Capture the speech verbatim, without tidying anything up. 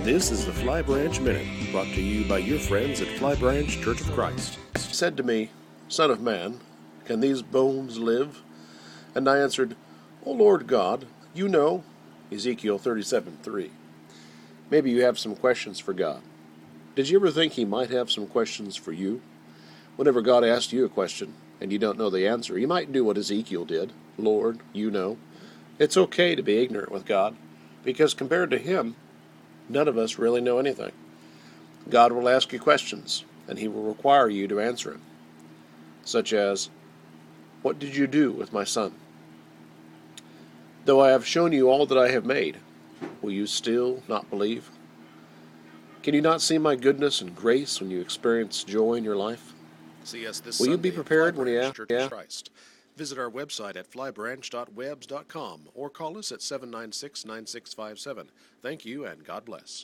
This is the Fly Branch Minute, brought to you by your friends at Fly Branch Church of Christ. He said to me, Son of man, can these bones live? And I answered, O Lord God, you know. Ezekiel thirty-seven three. Maybe you have some questions for God. Did you ever think He might have some questions for you? Whenever God asks you a question, and you don't know the answer, you might do what Ezekiel did. Lord, you know. It's okay to be ignorant with God, because compared to Him, none of us really know anything. God will ask you questions, and He will require you to answer them. Such as, what did you do with my son? Though I have shown you all that I have made, will you still not believe? Can you not see my goodness and grace when you experience joy in your life? See us this Will you Sunday be prepared at when you Fly ask? Branch Church Yeah. of Christ. Visit our website at fly branch dot webs dot com or call us at seven nine six, nine six five seven. Thank you and God bless.